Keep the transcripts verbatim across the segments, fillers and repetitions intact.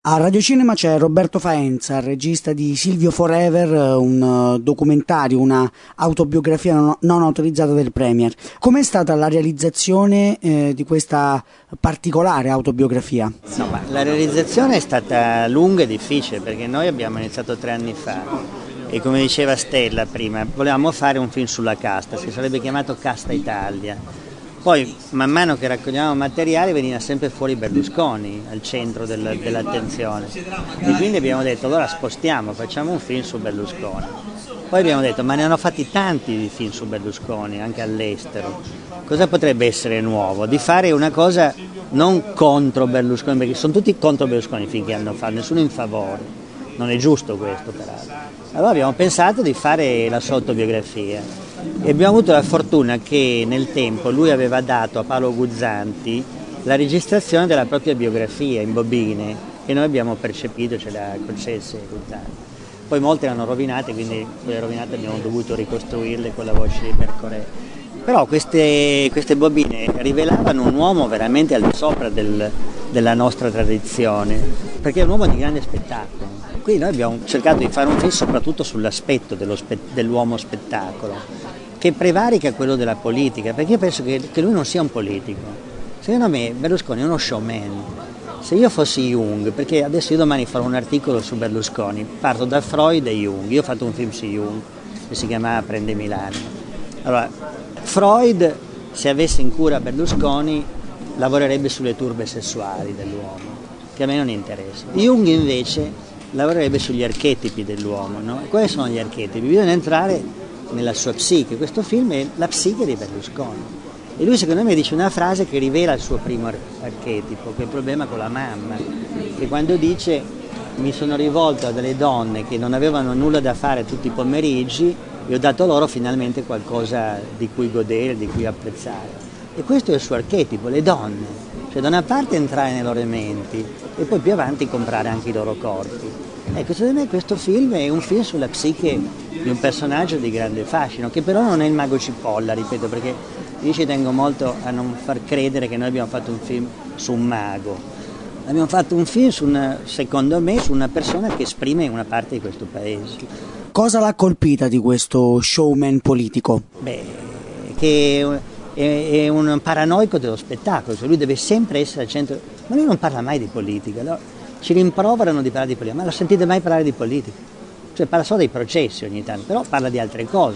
A Radio Cinema c'è Roberto Faenza, regista di Silvio Forever, un documentario, una autobiografia non, non autorizzata del Premier. Com'è stata la realizzazione eh, di questa particolare autobiografia? No, ma la realizzazione è stata lunga e difficile perché noi abbiamo iniziato tre anni fa e, come diceva Stella prima, volevamo fare un film sulla casta, si sarebbe chiamato Casta Italia. Poi man mano che raccoglievamo materiale veniva sempre fuori Berlusconi al centro del, dell'attenzione e quindi abbiamo detto allora spostiamo, facciamo un film su Berlusconi. Poi abbiamo detto ma ne hanno fatti tanti di film su Berlusconi anche all'estero, cosa potrebbe essere nuovo? Di fare una cosa non contro Berlusconi, perché sono tutti contro Berlusconi i film che hanno fatto, nessuno in favore, non è giusto questo peraltro. Allora abbiamo pensato di fare la sua autobiografia. E abbiamo avuto la fortuna che nel tempo lui aveva dato a Paolo Guzzanti la registrazione della propria biografia in bobine che noi abbiamo percepito, ce l'ha concesse Guzzanti. Poi molte l'hanno rovinate, quindi quelle rovinate abbiamo dovuto ricostruirle con la voce di Bercorè. Però queste, queste bobine rivelavano un uomo veramente al di sopra del, della nostra tradizione, perché è un uomo di grande spettacolo. Qui noi abbiamo cercato di fare un film soprattutto sull'aspetto dello spe, dell'uomo spettacolo, che prevarica quello della politica, perché io penso che, che lui non sia un politico. Secondo me Berlusconi è uno showman. Se io fossi Jung, perché adesso io domani farò un articolo su Berlusconi, parto da Freud e Jung, io ho fatto un film su Jung che si chiamava Prende Milano. Allora, Freud, se avesse in cura Berlusconi, lavorerebbe sulle turbe sessuali dell'uomo, che a me non interessa. Jung invece lavorerebbe sugli archetipi dell'uomo, no? E quali sono gli archetipi? Bisogna entrare nella sua psiche. Questo film è la psiche di Berlusconi. E lui secondo me dice una frase che rivela il suo primo ar- archetipo, che è il problema con la mamma, che quando dice mi sono rivolto a delle donne che non avevano nulla da fare tutti i pomeriggi e ho dato loro finalmente qualcosa di cui godere, di cui apprezzare. E questo è il suo archetipo, le donne. Cioè da una parte entrare nei loro menti e poi più avanti comprare anche i loro corpi. Ecco, secondo me questo film è un film sulla psiche di un personaggio di grande fascino, che però non è il mago Cipolla, ripeto, perché io ci tengo molto a non far credere che noi abbiamo fatto un film su un mago. Abbiamo fatto un film, su una, secondo me, su una persona che esprime una parte di questo paese. Cosa l'ha colpita di questo showman politico? Beh, che è un paranoico dello spettacolo, cioè lui deve sempre essere al centro, ma lui non parla mai di politica, no? Ci rimproverano di parlare di politica, ma lo sentite mai parlare di politica? Cioè parla solo dei processi ogni tanto, però parla di altre cose,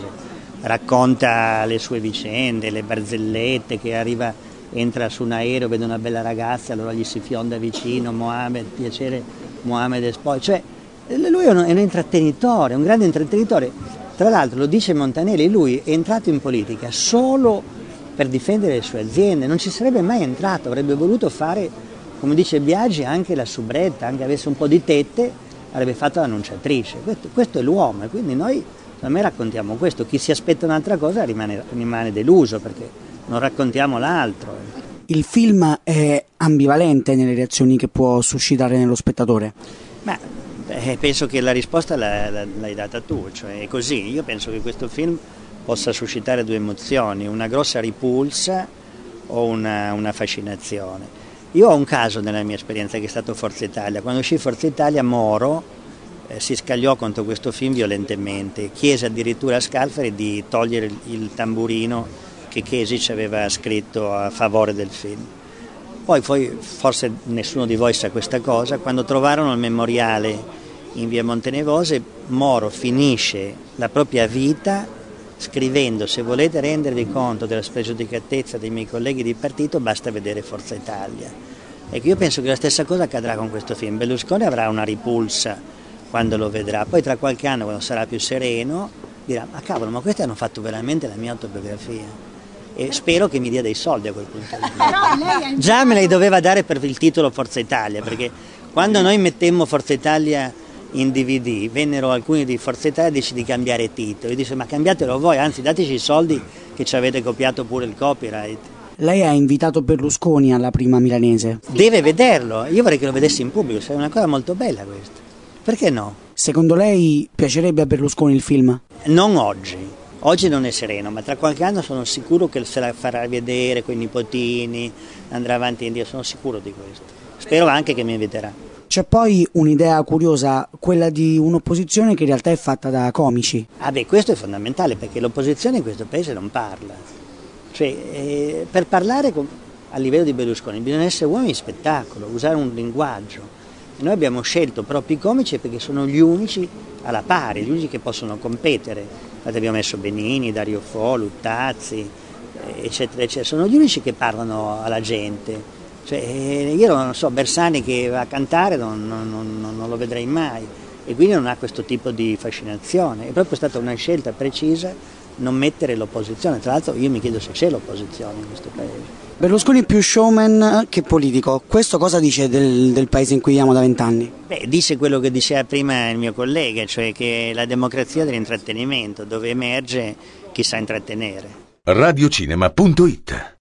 racconta le sue vicende, le barzellette, che arriva, entra su un aereo, vede una bella ragazza, allora gli si fionda vicino, Mohammed, piacere, Mohammed e poi, cioè lui è un, è un intrattenitore, un grande intrattenitore, tra l'altro lo dice Montanelli, lui è entrato in politica solo per difendere le sue aziende, non ci sarebbe mai entrato, avrebbe voluto fare, come dice Biagi, anche la soubretta, anche avesse un po' di tette, avrebbe fatto l'annunciatrice. Questo, questo è l'uomo e quindi noi, a me raccontiamo questo, chi si aspetta un'altra cosa rimane, rimane deluso perché non raccontiamo l'altro. Il film è ambivalente nelle reazioni che può suscitare nello spettatore? Ma eh, penso che la risposta l'hai, l'hai data tu, cioè è così, io penso che questo film possa suscitare due emozioni, una grossa ripulsa o una, una fascinazione. Io ho un caso nella mia esperienza che è stato Forza Italia. Quando uscì Forza Italia Moro eh, si scagliò contro questo film violentemente, chiese addirittura a Scalfari di togliere il, il tamburino che Kesic aveva scritto a favore del film. Poi, poi forse nessuno di voi sa questa cosa, quando trovarono il memoriale in via Montenevose, Moro finisce la propria vita scrivendo: se volete rendervi conto della spregiudicatezza dei miei colleghi di partito basta vedere Forza Italia. Ecco, io penso che la stessa cosa accadrà con questo film. Berlusconi avrà una ripulsa quando lo vedrà, poi tra qualche anno, quando sarà più sereno, dirà: ma cavolo, ma questi hanno fatto veramente la mia autobiografia, e spero che mi dia dei soldi a quel punto. Già me li doveva dare per il titolo Forza Italia, perché quando noi mettemmo Forza Italia in D V D, vennero alcuni di Forza Italia e dice di cambiare titolo, e dice: ma cambiatelo voi, anzi dateci i soldi che ci avete copiato pure il copyright. Lei ha invitato Berlusconi alla prima milanese? Deve vederlo, io vorrei che lo vedessi in pubblico, sarebbe una cosa molto bella questa. Perché no? Secondo lei piacerebbe a Berlusconi il film? Non oggi, oggi non è sereno, ma tra qualche anno sono sicuro che se la farà vedere con i nipotini, andrà avanti e indietro, sono sicuro di questo. Spero anche che mi inviterà. C'è poi un'idea curiosa, quella di un'opposizione che in realtà è fatta da comici. Ah beh, questo è fondamentale perché l'opposizione in questo paese non parla. Cioè, eh, per parlare con, a livello di Berlusconi bisogna essere uomini di spettacolo, usare un linguaggio. E noi abbiamo scelto proprio i comici perché sono gli unici alla pari, gli unici che possono competere. Infatti abbiamo messo Benigni, Dario Fo, Luttazzi, eccetera, eccetera. Sono gli unici che parlano alla gente. Cioè, io non so, Bersani che va a cantare non, non, non, non lo vedrei mai e quindi non ha questo tipo di fascinazione. È proprio stata una scelta precisa non mettere l'opposizione. Tra l'altro io mi chiedo se c'è l'opposizione in questo paese. Berlusconi più showman che politico. Questo cosa dice del, del paese in cui viviamo da vent'anni? Beh, dice quello che diceva prima il mio collega, cioè che la democrazia dell'intrattenimento, dove emerge chi sa intrattenere. radiocinema punto it